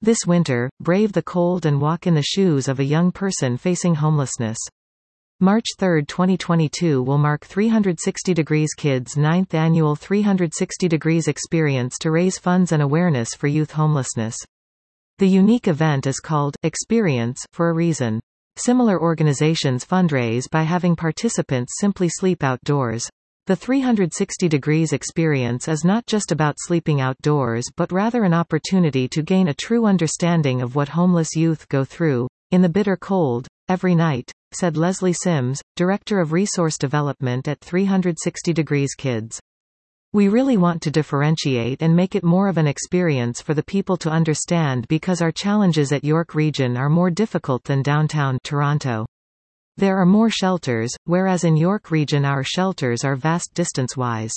This winter, brave the cold and walk in the shoes of a young person facing homelessness. March 3, 2022 will mark 360 Degrees Kids' 9th annual 360 Degrees experience to raise funds and awareness for youth homelessness. The unique event is called Experience for a reason. Similar organizations fundraise by having participants simply sleep outdoors. The 360 Degrees experience is not just about sleeping outdoors but rather an opportunity to gain a true understanding of what homeless youth go through, in the bitter cold, every night, said Leslie Sims, Director of Resource Development at 360 Degrees Kids. We really want to differentiate and make it more of an experience for the people to understand because our challenges at York Region are more difficult than downtown Toronto. There are more shelters, whereas in York Region our shelters are vast distance-wise.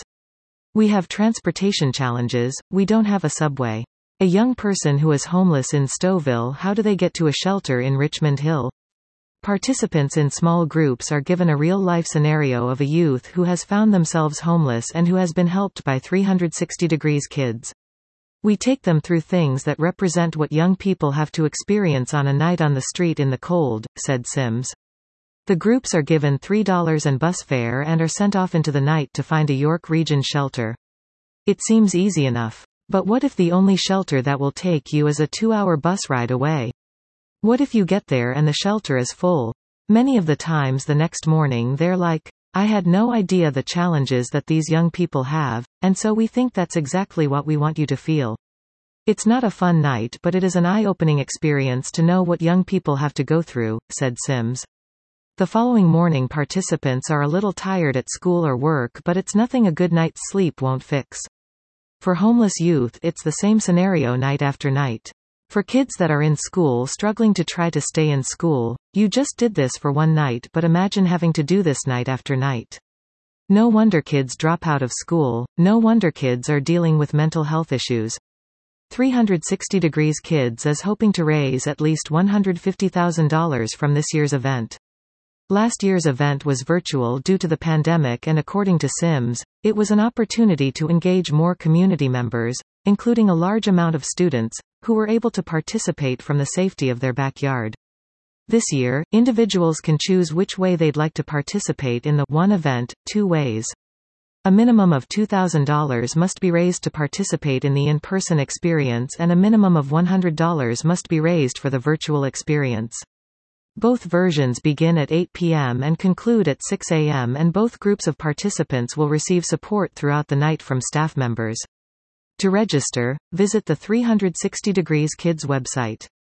We have transportation challenges, we don't have a subway. A young person who is homeless in Stouffville, how do they get to a shelter in Richmond Hill? Participants in small groups are given a real-life scenario of a youth who has found themselves homeless and who has been helped by 360 Degrees Kids. We take them through things that represent what young people have to experience on a night on the street in the cold, said Sims. The groups are given $3 and bus fare and are sent off into the night to find a York Region shelter. It seems easy enough. But what if the only shelter that will take you is a 2-hour bus ride away? What if you get there and the shelter is full? Many of the times the next morning they're like, I had no idea the challenges that these young people have, and so we think that's exactly what we want you to feel. It's not a fun night but it is an eye-opening experience to know what young people have to go through, said Sims. The following morning participants are a little tired at school or work but it's nothing a good night's sleep won't fix. For homeless youth it's the same scenario night after night. For kids that are in school struggling to try to stay in school, you just did this for one night but imagine having to do this night after night. No wonder kids drop out of school, no wonder kids are dealing with mental health issues. 360 Degrees Kids is hoping to raise at least $150,000 from this year's event. Last year's event was virtual due to the pandemic and according to Sims, it was an opportunity to engage more community members, including a large amount of students, who were able to participate from the safety of their backyard. This year, individuals can choose which way they'd like to participate in the one event, 2 ways. A minimum of $2,000 must be raised to participate in the in-person experience and a minimum of $100 must be raised for the virtual experience. Both versions begin at 8 p.m. and conclude at 6 a.m. and both groups of participants will receive support throughout the night from staff members. To register, visit the 360 Degrees Kids website.